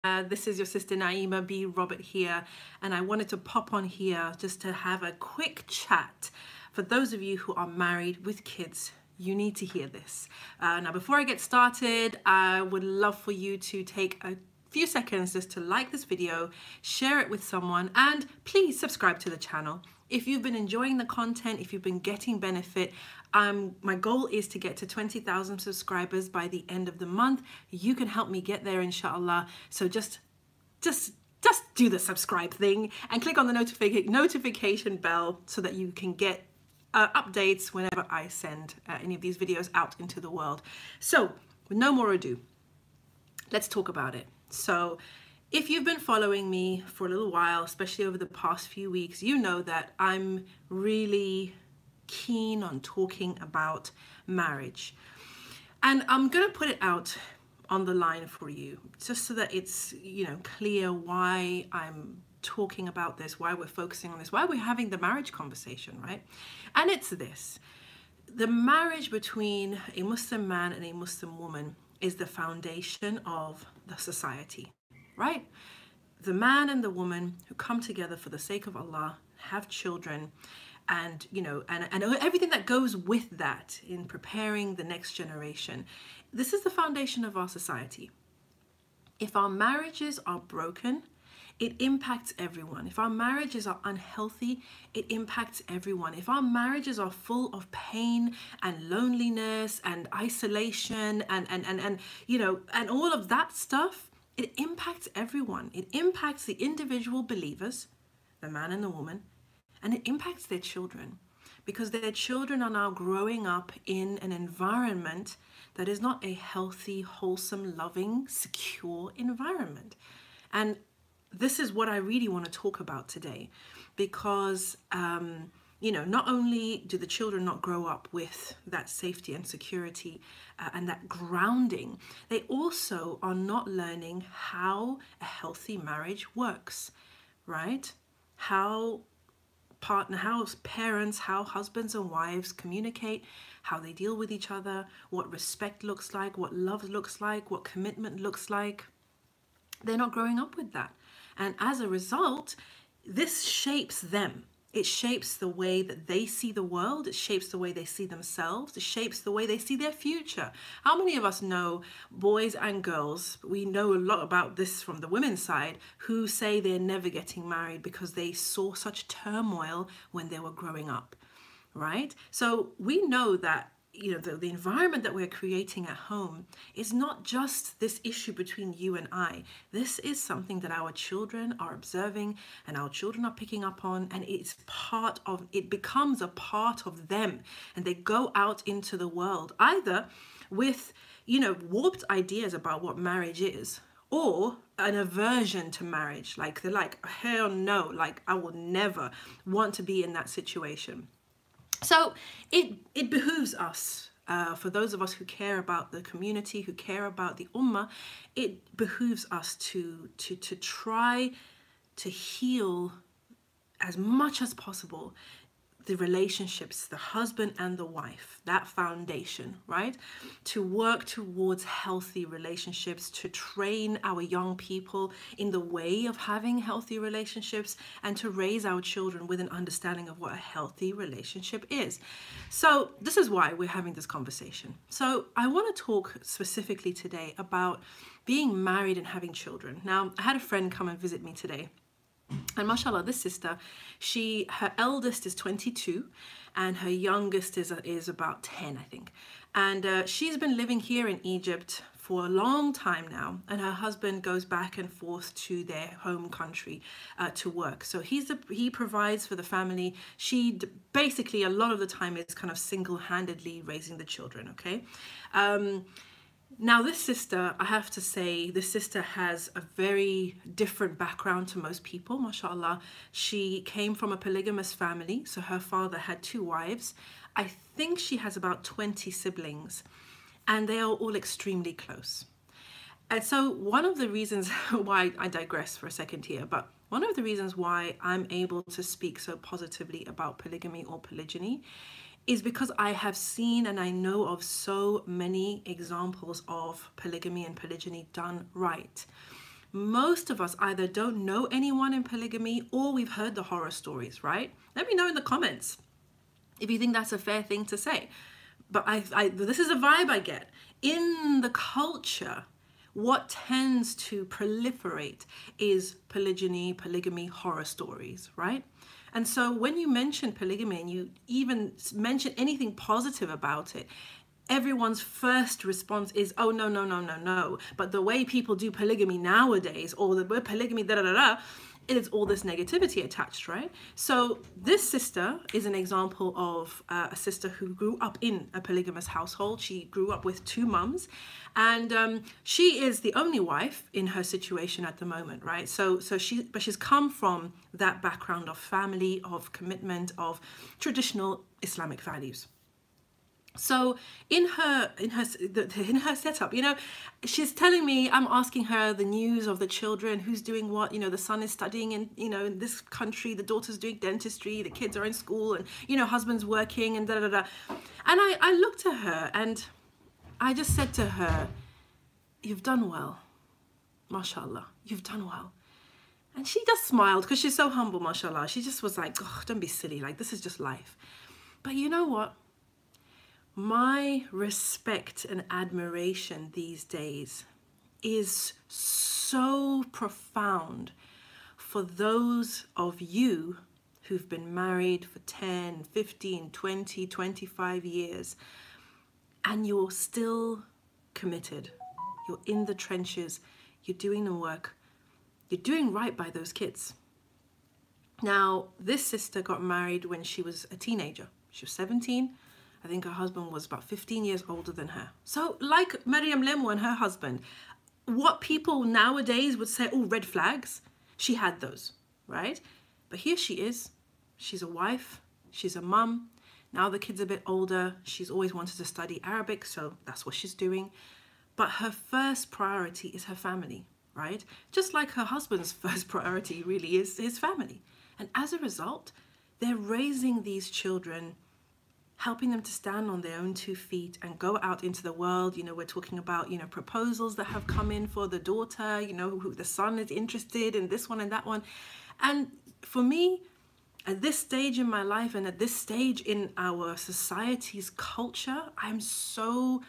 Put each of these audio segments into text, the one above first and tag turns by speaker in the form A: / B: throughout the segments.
A: This is your sister Naima B. Robert here, and I wanted to pop on here just to have a quick chat. For those of you who are married with kids, you need to hear this. Now, before I get started, I would love for you to take a few seconds just to like this video, share it with someone, and please subscribe to the channel. If you've been enjoying the content, if you've been getting benefit, my goal is to get to 20,000 subscribers by the end of the month. You can help me get there, inshallah. So just do the subscribe thing and click on the notification bell so that you can get updates whenever I send any of these videos out into the world. So with no more ado, let's talk about it. So if you've been following me for a little while, especially over the past few weeks, you know that I'm really keen on talking about marriage. And I'm going to put it out on the line for you, just so that it's, clear why I'm talking about this, why we're focusing on this, why we're having the marriage conversation, right? And it's this. The marriage between a Muslim man and a Muslim woman is the foundation of the society, right? The man and the woman who come together for the sake of Allah, have children, and and everything that goes with that in preparing the next generation. This is the foundation of our society. If our marriages are broken, it impacts everyone. If our marriages are unhealthy, it impacts everyone. If our marriages are full of pain and loneliness and isolation and all of that stuff, it impacts everyone. It impacts the individual believers, the man and the woman, and it impacts their children, because their children are now growing up in an environment that is not a healthy, wholesome, loving, secure environment. And this is what I really want to talk about today, because not only do the children not grow up with that safety and security and that grounding, they also are not learning how a healthy marriage works, right? How parents, how husbands and wives communicate, how they deal with each other, what respect looks like, what love looks like, what commitment looks like. They're not growing up with that. And as a result, this shapes them. It shapes the way that they see the world. It shapes the way they see themselves. It shapes the way they see their future. How many of us know, boys and girls, we know a lot about this from the women's side, who say they're never getting married because they saw such turmoil when they were growing up, right? So we know that the environment that we're creating at home is not just this issue between you and I. This is something that our children are observing and our children are picking up on, and it becomes a part of them, and they go out into the world either with warped ideas about what marriage is, or an aversion to marriage. Like they're like, hell no, like I will never want to be in that situation. So it behooves us, for those of us who care about the community, who care about the ummah, it behooves us to try to heal as much as possible the relationships, the husband and the wife, that foundation, right? To work towards healthy relationships, to train our young people in the way of having healthy relationships, and to raise our children with an understanding of what a healthy relationship is. So this is why we're having this conversation. So I want to talk specifically today about being married and having children. Now, I had a friend come and visit me today. And mashallah, this sister, her eldest is 22 and her youngest is about 10, I think. And she's been living here in Egypt for a long time now, and her husband goes back and forth to their home country to work. So he provides for the family. She basically a lot of the time is kind of single-handedly raising the children, okay? Now this sister, I have to say, this sister has a very different background to most people, mashallah. She came from a polygamous family, so her father had 2 wives. I think she has about 20 siblings, and they are all extremely close. And so one of the reasons why, I digress for a second here, but one of the reasons why I'm able to speak so positively about polygamy or polygyny is because I have seen and I know of so many examples of polygamy and polygyny done right. most of us either don't know anyone in polygamy or we've heard the horror stories, right? Let me know in the comments if you think that's a fair thing to say. But this is a vibe I get. In the culture, what tends to proliferate is polygamy, horror stories, right? And so when you mention polygamy and you even mention anything positive about it, everyone's first response is, oh, no, no, no, no, no. But the way people do polygamy nowadays, or the word polygamy, da da da da, it is all this negativity attached, right? So this sister is an example of a sister who grew up in a polygamous household. She grew up with two mums, and she is the only wife in her situation at the moment, right? But she's come from that background of family, of commitment, of traditional Islamic values. So in her setup, you know, she's telling me, I'm asking her the news of the children, who's doing what, you know, the son is studying in, you know, in this country, the daughter's doing dentistry, the kids are in school, and, you know, husband's working, and da da da. And I looked at her and I just said to her, you've done well, mashallah, you've done well. And she just smiled because she's so humble, mashallah. She just was like, oh, don't be silly, like this is just life. But you know what? My respect and admiration these days is so profound for those of you who've been married for 10, 15, 20, 25 years, and you're still committed. You're in the trenches, you're doing the work, you're doing right by those kids. Now, this sister got married when she was a teenager. She was 17. I think her husband was about 15 years older than her. So like Maryam Lemo and her husband, what people nowadays would say, oh, red flags, she had those, right? But here she is. She's a wife. She's a mum. Now the kid's a bit older. She's always wanted to study Arabic, so that's what she's doing. But her first priority is her family, right? Just like her husband's first priority really is his family. And as a result, they're raising these children, helping them to stand on their own 2 feet and go out into the world. You know, we're talking about, you know, proposals that have come in for the daughter, you know, who the son is interested in, this one and that one. And for me, at this stage in my life and at this stage in our society's culture, I'm so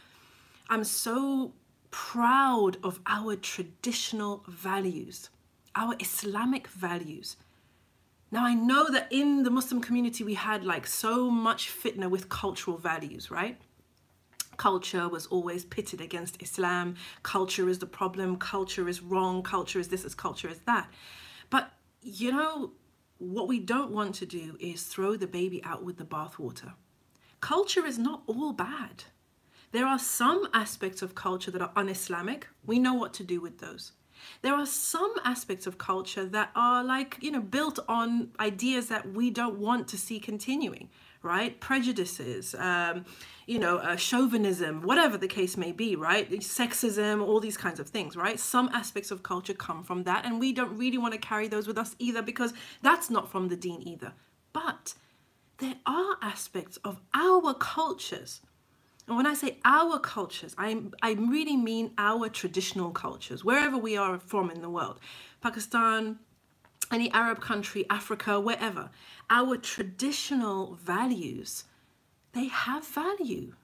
A: proud of our traditional values, our Islamic values. Now, I know that in the Muslim community, we had like so much fitna with cultural values, right? Culture was always pitted against Islam. Culture is the problem. Culture is wrong. Culture is this, culture is that. But, you know, what we don't want to do is throw the baby out with the bathwater. Culture is not all bad. There are some aspects of culture that are un-Islamic. We know what to do with those. There are some aspects of culture that are like, you know, built on ideas that we don't want to see continuing, right? Prejudices, you know, chauvinism, whatever the case may be, right? Sexism, all these kinds of things, right? Some aspects of culture come from that, and we don't really want to carry those with us either, because that's not from the deen either. But there are aspects of our cultures. And when I say our cultures, I really mean our traditional cultures, wherever we are from in the world. Pakistan, any Arab country, Africa, wherever. Our traditional values, they have value.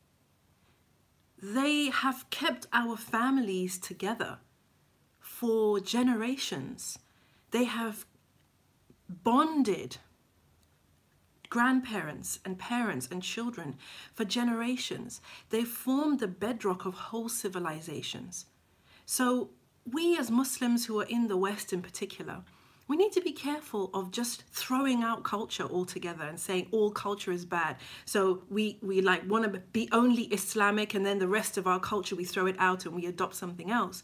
A: They have kept our families together for generations. They have bonded grandparents and parents and children for generations. They formed the bedrock of whole civilizations. So we as Muslims who are in the West in particular, we need to be careful of just throwing out culture altogether and saying all culture is bad. So we like want to be only Islamic, and then the rest of our culture, we throw it out and we adopt something else.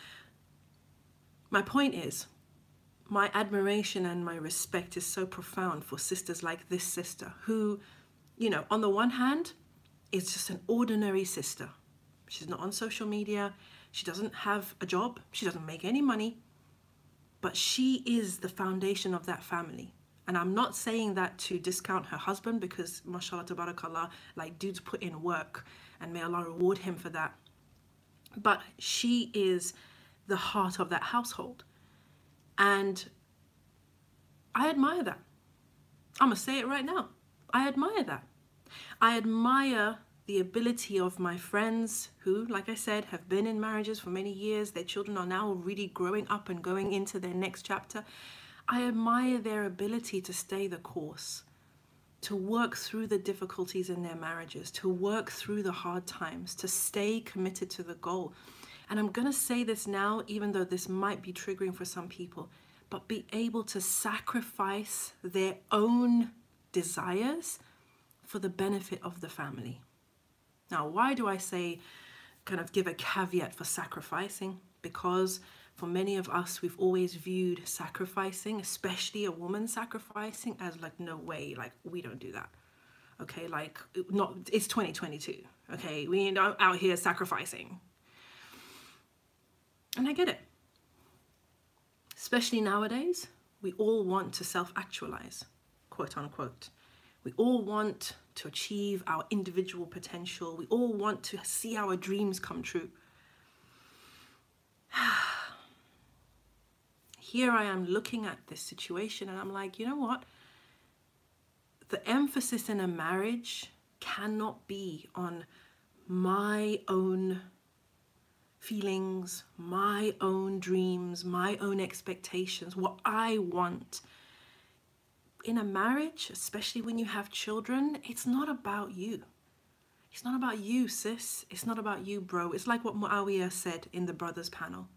A: My point is, my admiration and my respect is so profound for sisters like this sister who, you know, on the one hand, is just an ordinary sister. She's not on social media. She doesn't have a job. She doesn't make any money. But she is the foundation of that family. And I'm not saying that to discount her husband, because mashallah, tabarakallah, like dudes put in work, and may Allah reward him for that. But she is the heart of that household. And I admire that. I'm going to say it right now. I admire that. I admire the ability of my friends who, like I said, have been in marriages for many years. Their children are now really growing up and going into their next chapter. I admire their ability to stay the course, to work through the difficulties in their marriages, to work through the hard times, to stay committed to the goal. And I'm going to say this now, even though this might be triggering for some people, but be able to sacrifice their own desires for the benefit of the family. Now, why do I say, kind of give a caveat for sacrificing? Because for many of us, we've always viewed sacrificing, especially a woman sacrificing, as like, no way, like we don't do that. Okay, like not, it's 2022. Okay, we ain't out here sacrificing. And I get it. Especially nowadays, we all want to self-actualize, quote unquote. We all want to achieve our individual potential. We all want to see our dreams come true. Here I am looking at this situation and I'm like, you know what? The emphasis in a marriage cannot be on my own feelings, my own dreams, my own expectations, what I want. In a marriage, especially when you have children, it's not about you. It's not about you, sis. It's not about you, bro. It's like what Muawiyah said in the brothers panel.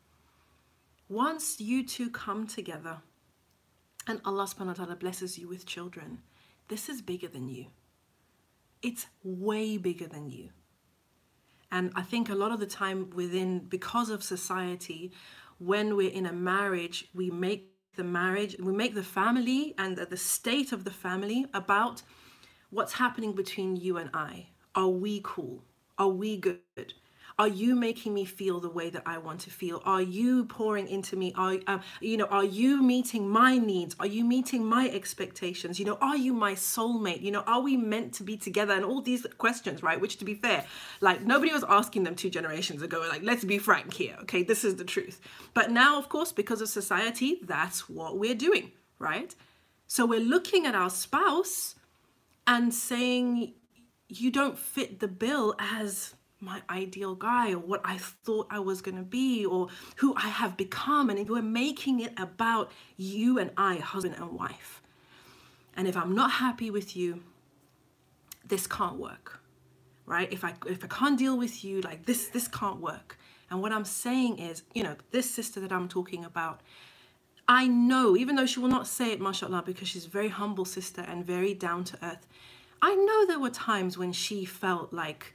A: Once you two come together and Allah subhanahu wa ta'ala blesses you with children, this is bigger than you. It's way bigger than you. And I think a lot of the time because of society, when we're in a marriage, we make the family and the state of the family about what's happening between you and I. Are we cool? Are we good? Are you making me feel the way that I want to feel? Are you pouring into me? Are you meeting my needs? Are you meeting my expectations? Are you my soulmate? Are we meant to be together? And all these questions, right? Which, to be fair, like nobody was asking them 2 generations ago. Like, let's be frank here. Okay, this is the truth. But now, of course, because of society, that's what we're doing, right? So we're looking at our spouse and saying, you don't fit the bill as my ideal guy, or what I thought I was going to be, or who I have become. And we're making it about you and I, husband and wife. And if I'm not happy with you, this can't work, right? If I can't deal with you, like this can't work. And what I'm saying is, this sister that I'm talking about, I know, even though she will not say it, mashallah, because she's a very humble sister and very down to earth, I know there were times when she felt like,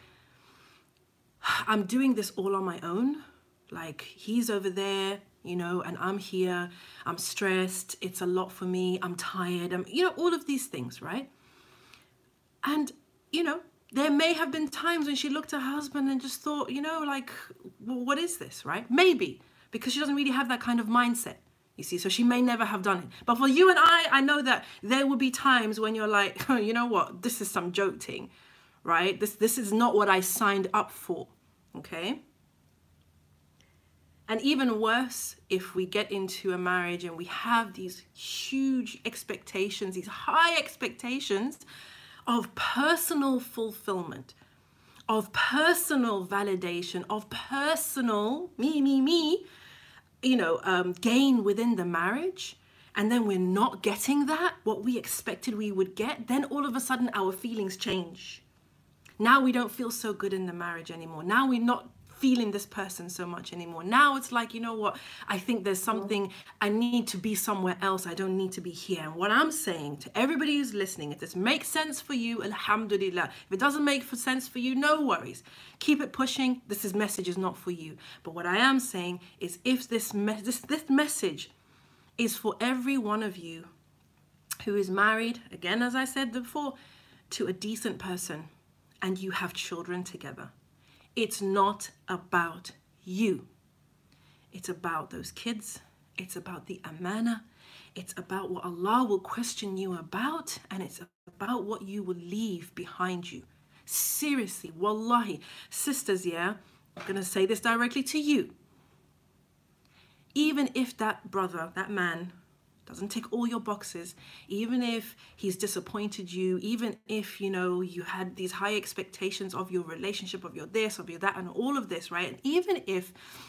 A: I'm doing this all on my own. Like, he's over there, and I'm here. I'm stressed. It's a lot for me. I'm tired. All of these things, right? And, there may have been times when she looked at her husband and just thought, like, well, what is this, right? Maybe, because she doesn't really have that kind of mindset, you see. So she may never have done it. But for you and I know that there will be times when you're like, oh, you know what? This is some joke thing, right? This is not what I signed up for. Okay. And even worse, if we get into a marriage and we have these huge expectations, these high expectations of personal fulfillment, of personal validation, of personal me, gain within the marriage, and then we're not getting that, what we expected we would get, then all of a sudden our feelings change. Now we don't feel so good in the marriage anymore. Now we're not feeling this person so much anymore. Now it's like, you know what? I think there's something, I need to be somewhere else. I don't need to be here. And what I'm saying to everybody who's listening, if this makes sense for you, alhamdulillah. If it doesn't make sense for you, no worries. Keep it pushing. This message is not for you. But what I am saying is, if this message is for every one of you who is married, again, as I said before, to a decent person, and you have children together, it's not about you. It's about those kids. It's about the amana. It's about what Allah will question you about, and it's about what you will leave behind you. Seriously, wallahi, sisters, yeah, I'm going to say this directly to you. even if that brother, that man, doesn't tick all your boxes, even if he's disappointed you, even if, you know, you had these high expectations of your relationship, of your this, of your that, and all of this, right? And even if,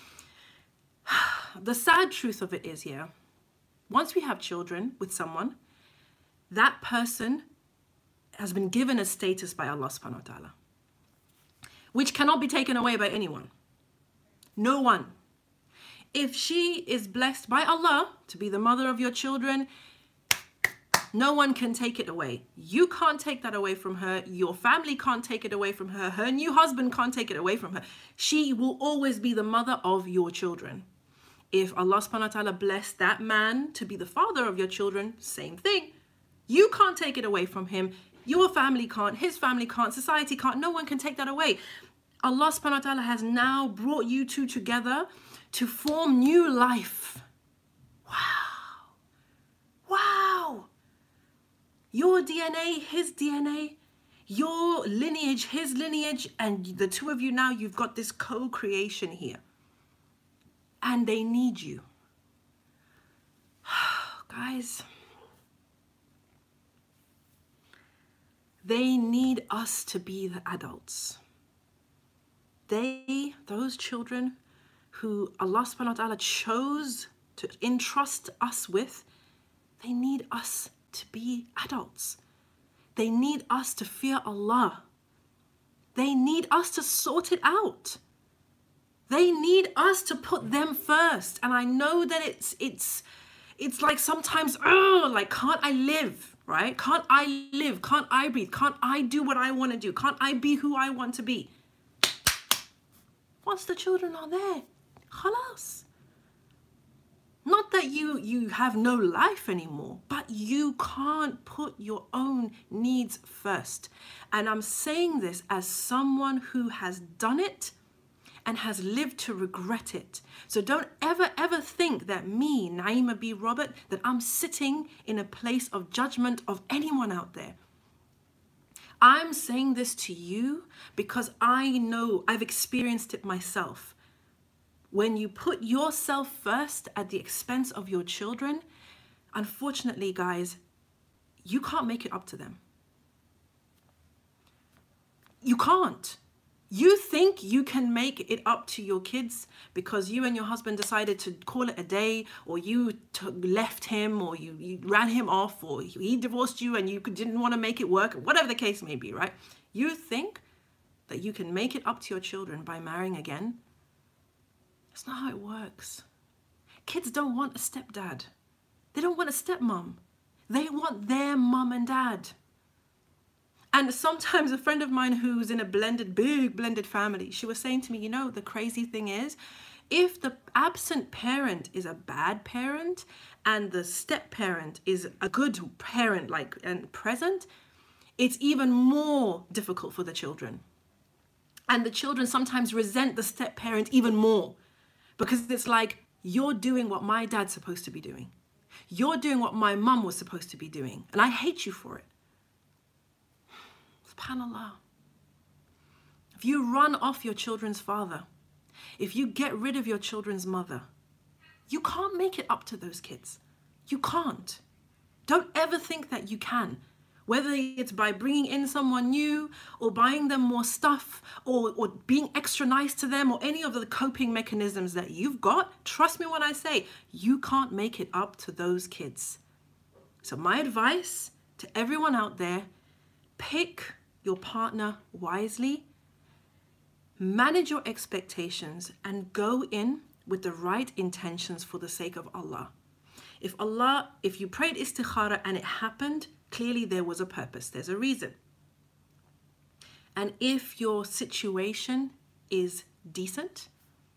A: the sad truth of it is, yeah, once we have children with someone, that person has been given a status by Allah subhanahu wa ta'ala, which cannot be taken away by anyone. No one. If she is blessed by Allah to be the mother of your children, no one can take it away. You can't take that away from her. Your family can't take it away from her. Her new husband can't take it away from her. She will always be the mother of your children. If Allah subhanahu wa ta'ala blessed that man to be the father of your children, same thing. You can't take it away from him. Your family can't, his family can't, society can't. No one can take that away. Allah subhanahu wa ta'ala has now brought you two together to form new life. Wow. Wow. Your DNA, his DNA, your lineage, his lineage, and the two of you now, you've got this co-creation here. And they need you. Guys, they need us to be the adults. Those children who Allah subhanahu wa ta'ala chose to entrust us with, they need us to be adults. They need us to fear Allah. They need us to sort it out. They need us to put them first. And I know that it's like sometimes, like, can't I live, right? Can't I live? Can't I breathe? Can't I do what I want to do? Can't I be who I want to be? Once the children are there, khalas. Not that you have no life anymore, but you can't put your own needs first. And I'm saying this as someone who has done it and has lived to regret it. So don't ever think that me, Naima B. Robert, that I'm sitting in a place of judgment of anyone out there. I'm saying this to you because I know I've experienced it myself. When you put yourself first at the expense of your children, unfortunately, guys, you can't make it up to them. You can't. You think you can make it up to your kids because you and your husband decided to call it a day, or you left him, or you ran him off, or he divorced you and you didn't want to make it work, whatever the case may be, right? You think that you can make it up to your children by marrying again? That's not how it works. Kids don't want a stepdad. They don't want a stepmom. They want their mum and dad. And sometimes a friend of mine who's in a big blended family, she was saying to me, you know, the crazy thing is, if the absent parent is a bad parent and the step parent is a good parent, like, and present, it's even more difficult for the children. And the children sometimes resent the step parent even more, because it's like, you're doing what my dad's supposed to be doing. You're doing what my mum was supposed to be doing, and I hate you for it. SubhanAllah. If you run off your children's father, if you get rid of your children's mother, you can't make it up to those kids. You can't. Don't ever think that you can. Whether it's by bringing in someone new, or buying them more stuff, or being extra nice to them, or any of the coping mechanisms that you've got, trust me when I say, you can't make it up to those kids. So my advice to everyone out there, pick your partner wisely, manage your expectations, and go in with the right intentions for the sake of Allah. If you prayed istikhara and it happened, clearly there was a purpose, there's a reason. And if your situation is decent,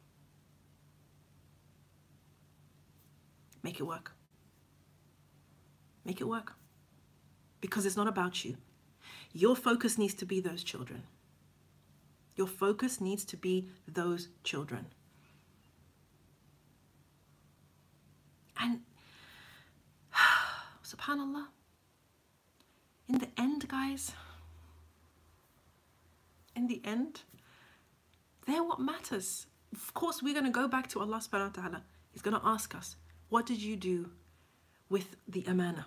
A: make it work. Make it work. Because it's not about you. Your focus needs to be those children. Your focus needs to be those children. And subhanAllah, in the end, guys, in the end, they're what matters. Of course, we're going to go back to Allah subhanahu wa ta'ala. He's going to ask us, what did you do with the amana?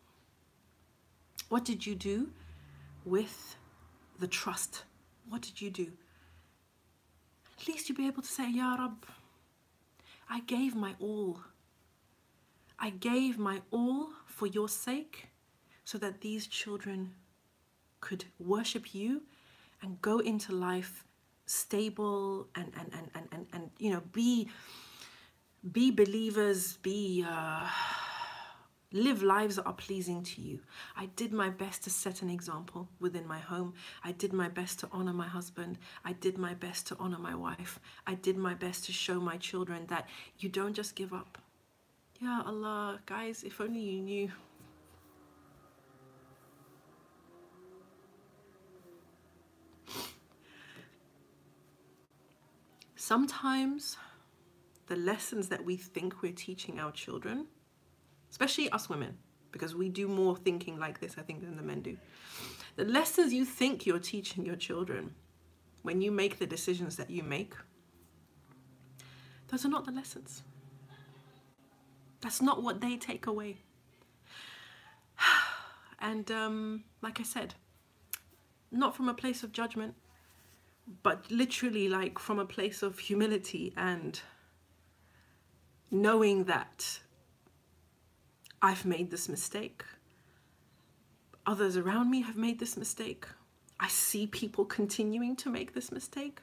A: What did you do with the trust? What did you do? At least you'll be able to say, Ya Rab, I gave my all. I gave my all for your sake so that these children could worship you and go into life stable and you know, be believers, live lives that are pleasing to you. I did my best to set an example within my home. I did my best to honor my husband. I did my best to honor my wife. I did my best to show my children that you don't just give up. Ya Allah, guys, if only you knew. Sometimes the lessons that we think we're teaching our children, especially us women, because we do more thinking like this, I think, than the men do. The lessons you think you're teaching your children when you make the decisions that you make, those are not the lessons. That's not what they take away. And like I said, not from a place of judgment, but literally like from a place of humility and knowing that I've made this mistake. Others around me have made this mistake. I see people continuing to make this mistake.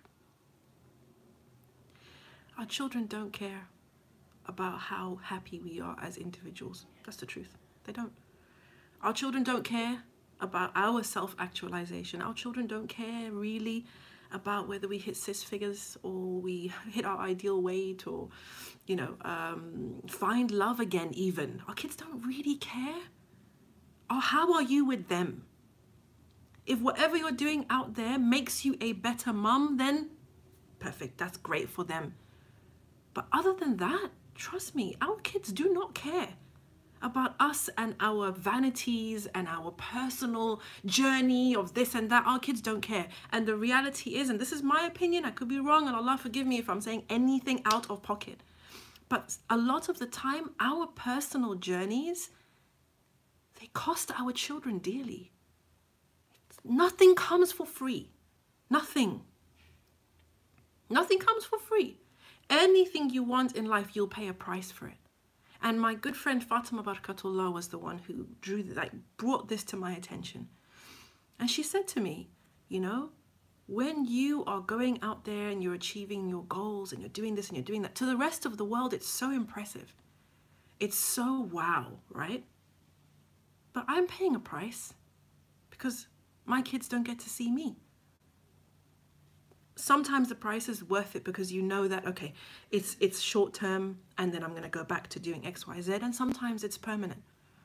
A: Our children don't care about how happy we are as individuals. That's the truth. They don't. Our children don't care about our self-actualization. Our children don't care really about whether we hit 6 figures or we hit our ideal weight or, you know, find love again even. Our kids don't really care. Or how are you with them? If whatever you're doing out there makes you a better mum, then perfect, that's great for them. But other than that, trust me, our kids do not care about us and our vanities and our personal journey of this and that. Our kids don't care. And the reality is, and this is my opinion, I could be wrong, and Allah forgive me if I'm saying anything out of pocket, but a lot of the time, our personal journeys, they cost our children dearly. Nothing comes for free. Nothing. Nothing comes for free. Anything you want in life, you'll pay a price for it. And my good friend Fatima Barakatullah was the one who brought this to my attention. And she said to me, you know, when you are going out there and you're achieving your goals and you're doing this and you're doing that, to the rest of the world, it's so impressive. It's so wow, right? But I'm paying a price because my kids don't get to see me. Sometimes the price is worth it because you know that, okay, it's short term and then I'm going to go back to doing X, Y, Z, and sometimes it's permanent.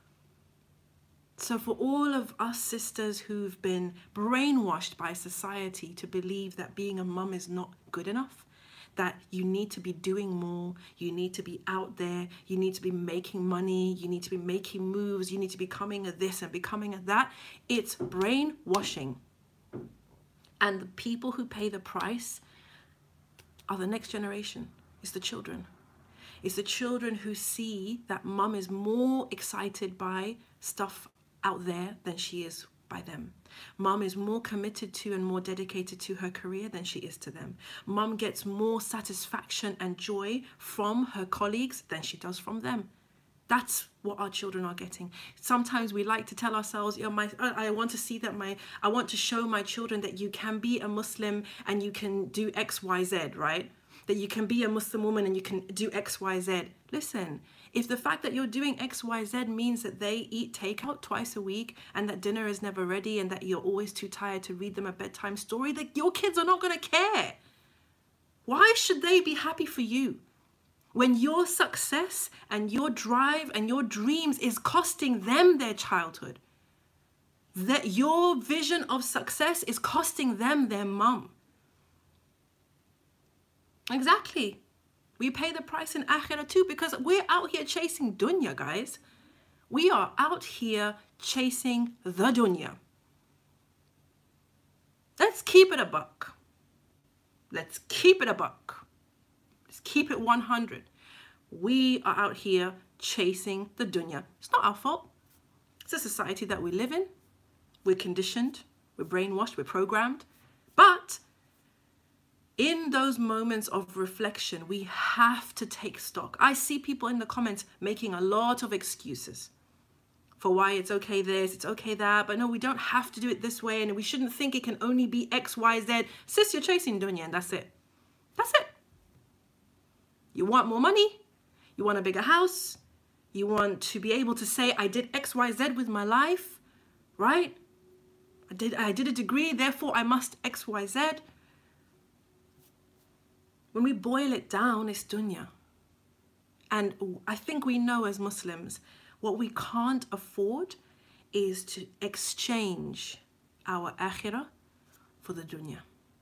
A: So for all of us sisters who've been brainwashed by society to believe that being a mum is not good enough, that you need to be doing more, you need to be out there, you need to be making money, you need to be making moves, you need to be becoming a this and becoming a that, it's brainwashing. And the people who pay the price are the next generation. It's the children. It's the children who see that mum is more excited by stuff out there than she is by them. Mum is more committed to and more dedicated to her career than she is to them. Mum gets more satisfaction and joy from her colleagues than she does from them. That's what our children are getting. Sometimes we like to tell ourselves, you know, I want to see that I want to show my children that you can be a Muslim and you can do X, Y, Z, right? That you can be a Muslim woman and you can do X, Y, Z. Listen, if the fact that you're doing X, Y, Z means that they eat takeout twice a week and that dinner is never ready and that you're always too tired to read them a bedtime story, that your kids are not going to care. Why should they be happy for you? When your success and your drive and your dreams is costing them their childhood, that your vision of success is costing them their mum. Exactly. We pay the price in akhirah too because we're out here chasing dunya, guys. We are out here chasing the dunya. Let's keep it a buck. Let's keep it a buck. Let's keep it 100. We are out here chasing the dunya. It's not our fault. It's a society that we live in. We're conditioned, we're brainwashed, we're programmed. But in those moments of reflection, we have to take stock. I see people in the comments making a lot of excuses for why it's okay this, it's okay that, but no, we don't have to do it this way, and we shouldn't think it can only be X, Y, Z. Sis, you're chasing dunya, and that's it. That's it. You want more money, you want a bigger house, you want to be able to say, I did X, Y, Z with my life, right? I did a degree, therefore I must X, Y, Z. When we boil it down, it's dunya. And I think we know as Muslims, what we can't afford is to exchange our akhirah for the dunya.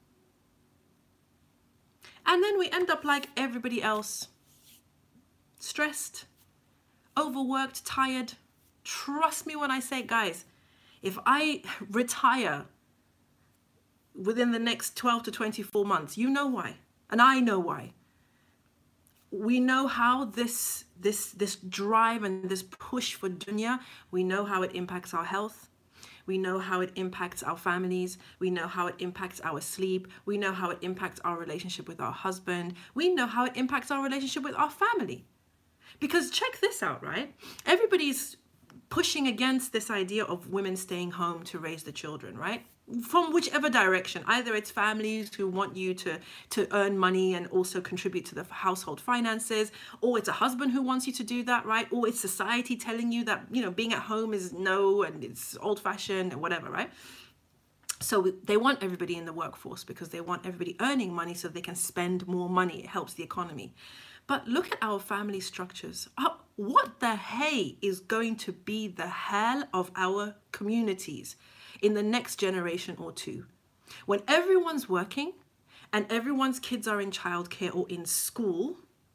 A: And then we end up like everybody else, stressed, overworked, tired. Trust me when I say, guys, if I retire within the next 12 to 24 months, you know why. And I know why. We know how this drive and this push for dunya, we know how it impacts our health. We know how it impacts our families. We know how it impacts our sleep. We know how it impacts our relationship with our husband. We know how it impacts our relationship with our family. Because check this out, right? Everybody's pushing against this idea of women staying home to raise the children, right? From whichever direction. Either it's families who want you to earn money and also contribute to the household finances, or it's a husband who wants you to do that, right? Or it's society telling you that, you know, being at home is no and it's old-fashioned and whatever, right? So they want everybody in the workforce because they want everybody earning money so they can spend more money. It helps the economy. But look at our family structures. What the hey is going to be the hell of our communities in the next generation or two? When everyone's working and everyone's kids are in childcare or in school,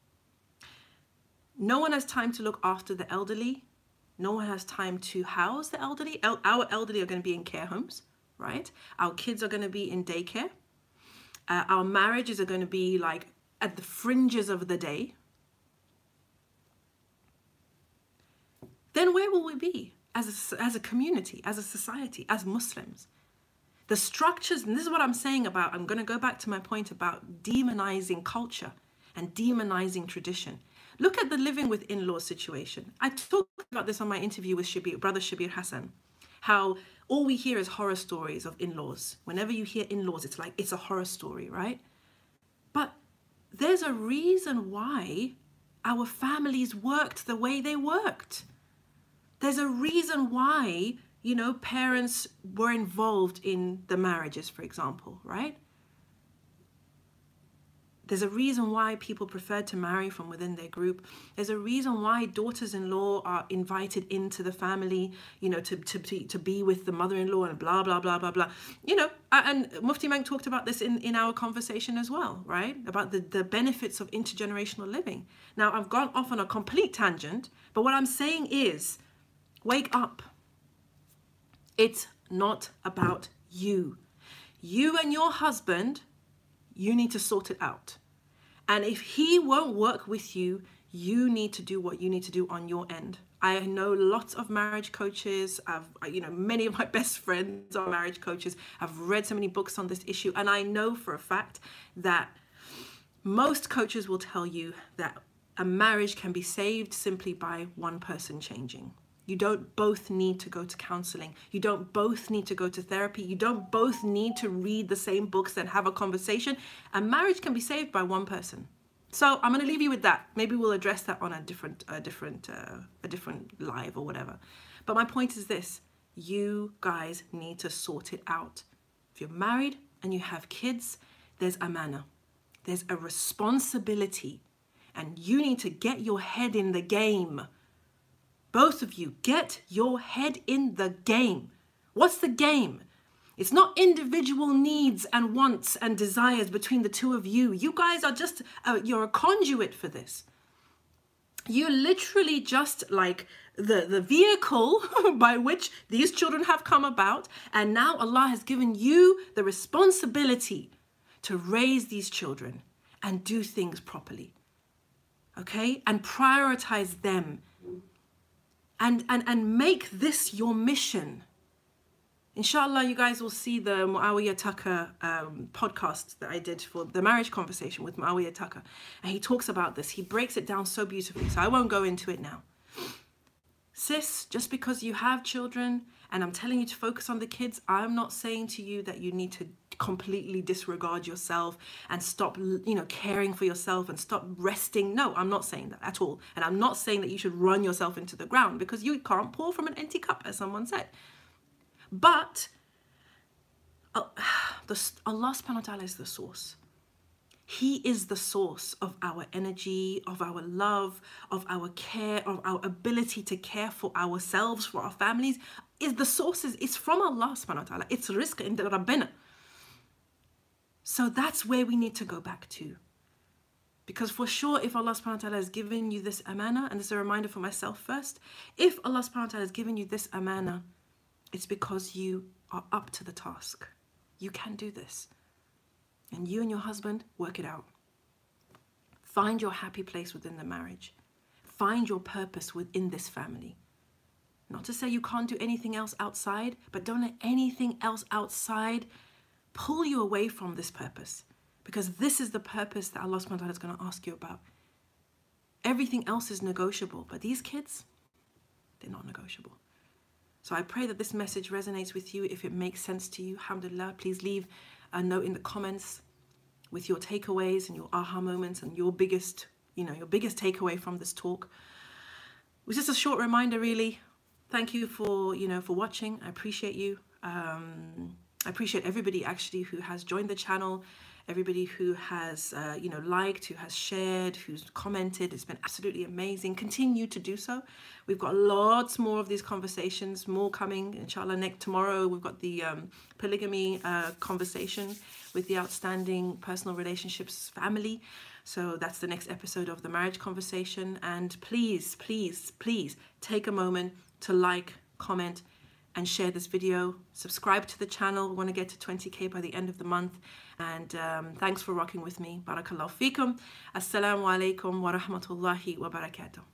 A: no one has time to look after the elderly. No one has time to house the elderly. Our elderly are going to be in care homes, right? Our kids are going to be in daycare. Our marriages are going to be like at the fringes of the day. Then where will we be as a community, as a society, as Muslims? The structures, and this is what I'm saying about, I'm going to go back to my point about demonizing culture and demonizing tradition. Look at the living with in-laws situation. I talked about this on my interview with Brother Shabir Hassan, how all we hear is horror stories of in-laws. Whenever you hear in-laws, it's like, it's a horror story, right? But there's a reason why our families worked the way they worked. There's a reason why, you know, parents were involved in the marriages, for example, right? There's a reason why people prefer to marry from within their group. There's a reason why daughters-in-law are invited into the family, you know, to be with the mother-in-law and blah, blah, blah, blah, blah. You know, and Mufti Menk talked about this in our conversation as well, right? About the benefits of intergenerational living. Now, I've gone off on a complete tangent, but what I'm saying is, wake up. It's not about you. You and your husband, you need to sort it out. And if he won't work with you, you need to do what you need to do on your end. I know lots of marriage coaches. Many of my best friends are marriage coaches. I've read so many books on this issue. And I know for a fact that most coaches will tell you that a marriage can be saved simply by one person changing. You don't both need to go to counseling. You don't both need to go to therapy. You don't both need to read the same books and have a conversation. A marriage can be saved by one person. So I'm going to leave you with that. Maybe we'll address that on a different live or whatever. But my point is this: you guys need to sort it out. If you're married and you have kids, there's amana. There's a responsibility, and you need to get your head in the game. Both of you, get your head in the game. What's the game? It's not individual needs and wants and desires between the two of you. You guys are just, you're a conduit for this. You're literally just like the vehicle by which these children have come about. And now Allah has given you the responsibility to raise these children and do things properly. okay? And prioritize them. And make this your mission. Inshallah, you guys will see the Muawiyah Tucker podcast that I did for the marriage conversation with Muawiyah Tucker. And he talks about this. He breaks it down so beautifully. So I won't go into it now. Sis, just because you have children and I'm telling you to focus on the kids, I'm not saying to you that you need to completely disregard yourself and stop, caring for yourself and stop resting. No, I'm not saying that at all. And I'm not saying that you should run yourself into the ground, because you can't pour from an empty cup, as someone said. But Allah subhanahu wa ta'ala is the source. He is the source of our energy, of our love, of our care, of our ability to care for ourselves, for our families. It's from Allah subhanahu wa ta'ala. It's rizq in Rabbina. So that's where we need to go back to. Because for sure, if Allah subhanahu wa ta'ala has given you this amana, and this is a reminder for myself first, if Allah subhanahu wa ta'ala has given you this amana, it's because you are up to the task. You can do this. And you and your husband, work it out. Find your happy place within the marriage. Find your purpose within this family. Not to say you can't do anything else outside, but don't let anything else outside pull you away from this purpose. Because this is the purpose that Allah subhanahu wa ta'ala is going to ask you about. Everything else is negotiable, but these kids, they're not negotiable. So I pray that this message resonates with you. If it makes sense to you, alhamdulillah, please leave a note in the comments with your takeaways and your aha moments and your biggest takeaway from this talk. It was just a short reminder, really. Thank you for watching. I appreciate you. I appreciate everybody actually who has joined the channel, everybody who has liked, who has shared, who's commented. It's been absolutely amazing. Continue to do so. We've got lots more of these conversations, more coming, inshallah. Tomorrow we've got the polygamy conversation with the Outstanding Personal Relationships family. So that's the next episode of the marriage conversation. And please, please, please take a moment to like, comment, and share this video. Subscribe to the channel. We want to get to 20k by the end of the month. And thanks for rocking with me. Barakallahu feekum. Assalamu alaikum wa rahmatullahi wa barakatuh.